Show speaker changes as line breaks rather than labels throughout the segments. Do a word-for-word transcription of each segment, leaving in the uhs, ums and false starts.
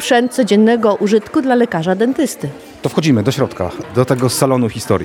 sprzęt codziennego użytku dla lekarza dentysty.
To wchodzimy do środka, do tego salonu historii.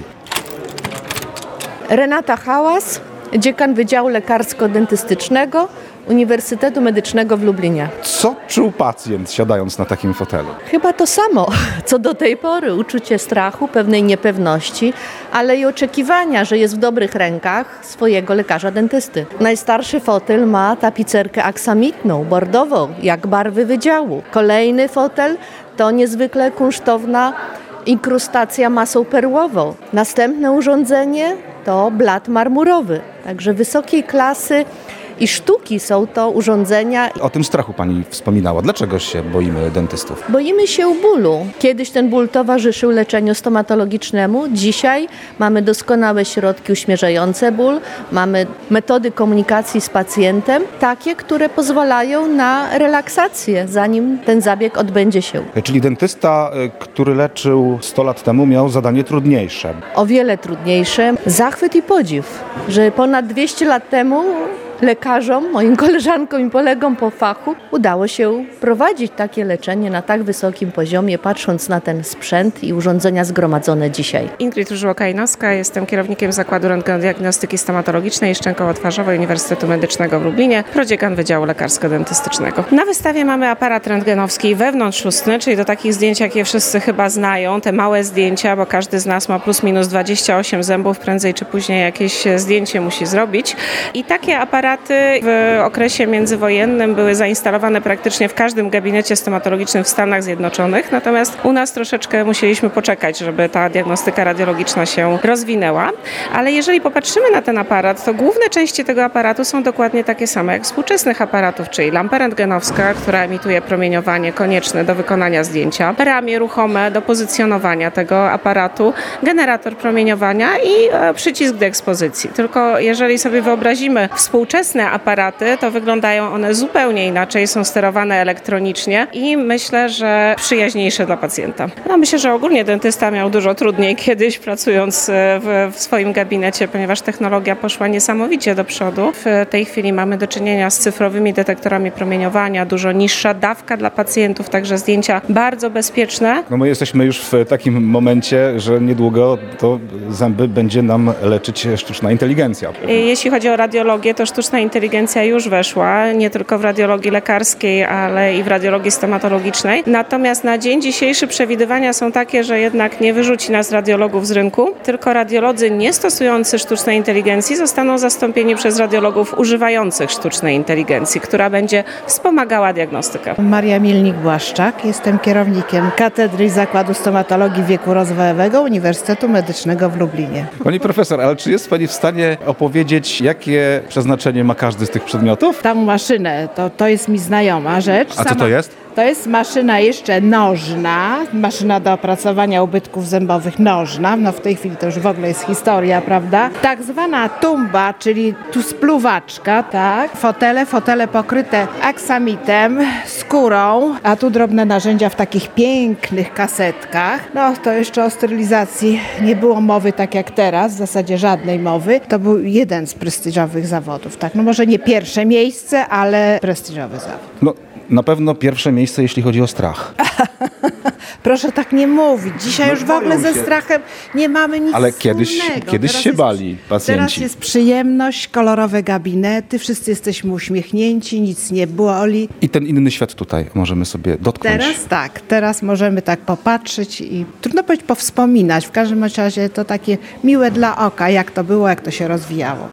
Renata Hałas, dziekan Wydziału Lekarsko-Dentystycznego Uniwersytetu Medycznego w Lublinie.
Co czuł pacjent siadając na takim fotelu?
Chyba to samo, co do tej pory. Uczucie strachu, pewnej niepewności, ale i oczekiwania, że jest w dobrych rękach swojego lekarza dentysty. Najstarszy fotel ma tapicerkę aksamitną, bordową, jak barwy wydziału. Kolejny fotel to niezwykle kunsztowna inkrustacja masą perłową. Następne urządzenie to blat marmurowy, także wysokiej klasy i sztuki są to urządzenia.
O tym strachu pani wspominała. Dlaczego się boimy dentystów?
Boimy się bólu. Kiedyś ten ból towarzyszył leczeniu stomatologicznemu. Dzisiaj mamy doskonałe środki uśmierzające ból. Mamy metody komunikacji z pacjentem, takie, które pozwalają na relaksację, zanim ten zabieg odbędzie się.
Czyli dentysta, który leczył sto lat temu, miał zadanie trudniejsze.
O wiele trudniejsze. Zachwyt i podziw, że ponad dwieście lat temu lekarzom, moim koleżankom i kolegom po fachu udało się prowadzić takie leczenie na tak wysokim poziomie, patrząc na ten sprzęt i urządzenia zgromadzone dzisiaj.
Ingrid Różyło-Kajnowska, jestem kierownikiem Zakładu Rentgenodiagnostyki Stomatologicznej i Szczękowo-Twarzowej Uniwersytetu Medycznego w Lublinie, prodziekan Wydziału Lekarsko-Dentystycznego. Na wystawie mamy aparat rentgenowski wewnątrzustny, czyli do takich zdjęć, jakie wszyscy chyba znają, te małe zdjęcia, bo każdy z nas ma plus minus dwadzieścia osiem zębów, prędzej czy później jakieś zdjęcie musi zrobić. I takie aparaty w okresie międzywojennym były zainstalowane praktycznie w każdym gabinecie stomatologicznym w Stanach Zjednoczonych, natomiast u nas troszeczkę musieliśmy poczekać, żeby ta diagnostyka radiologiczna się rozwinęła. Ale jeżeli popatrzymy na ten aparat, to główne części tego aparatu są dokładnie takie same jak współczesnych aparatów, czyli lampa rentgenowska, która emituje promieniowanie konieczne do wykonania zdjęcia, ramię ruchome do pozycjonowania tego aparatu, generator promieniowania i e, przycisk do ekspozycji. Tylko jeżeli sobie wyobrazimy współczesne aparaty, to wyglądają one zupełnie inaczej, są sterowane elektronicznie i myślę, że przyjaźniejsze dla pacjenta. No, myślę, że ogólnie dentysta miał dużo trudniej kiedyś pracując w, w swoim gabinecie, ponieważ technologia poszła niesamowicie do przodu. W tej chwili mamy do czynienia z cyfrowymi detektorami promieniowania, dużo niższa dawka dla pacjentów, także zdjęcia bardzo bezpieczne.
No my jesteśmy już w takim momencie, że niedługo to zęby będzie nam leczyć sztuczna inteligencja.
Jeśli chodzi o radiologię, to sztuczna inteligencja już weszła, nie tylko w radiologii lekarskiej, ale i w radiologii stomatologicznej. Natomiast na dzień dzisiejszy przewidywania są takie, że jednak nie wyrzuci nas radiologów z rynku, tylko radiolodzy nie stosujący sztucznej inteligencji zostaną zastąpieni przez radiologów używających sztucznej inteligencji, która będzie wspomagała diagnostykę.
Maria Milnik-Błaszczak, jestem kierownikiem Katedry Zakładu Stomatologii Wieku Rozwojowego Uniwersytetu Medycznego w Lublinie.
Pani profesor, ale czy jest pani w stanie opowiedzieć, jakie przeznaczenie ma każdy z tych przedmiotów?
Tą maszynę, to, to jest mi znajoma rzecz.
A co to jest?
To jest maszyna jeszcze nożna, maszyna do opracowania ubytków zębowych nożna. No w tej chwili to już w ogóle jest historia, prawda? Tak zwana tumba, czyli tu spluwaczka, tak? Fotele, fotele pokryte aksamitem, skórą, a tu drobne narzędzia w takich pięknych kasetkach. No to jeszcze o sterylizacji nie było mowy tak jak teraz, w zasadzie żadnej mowy. To był jeden z prestiżowych zawodów, tak? No może nie pierwsze miejsce, ale prestiżowy zawód.
No, na pewno pierwsze miejsce, jeśli chodzi o strach.
Proszę tak nie mówić. Dzisiaj już w ogóle ze strachem nie mamy nic
Ale kiedyś,
wspólnego.
kiedyś
Teraz
się
jest,
bali pacjenci.
Teraz jest przyjemność, kolorowe gabinety, wszyscy jesteśmy uśmiechnięci, nic nie boli.
I ten inny świat tutaj możemy sobie dotknąć.
Teraz tak, teraz możemy tak popatrzeć i trudno powiedzieć powspominać. W każdym razie to takie miłe dla oka, jak to było, jak to się rozwijało.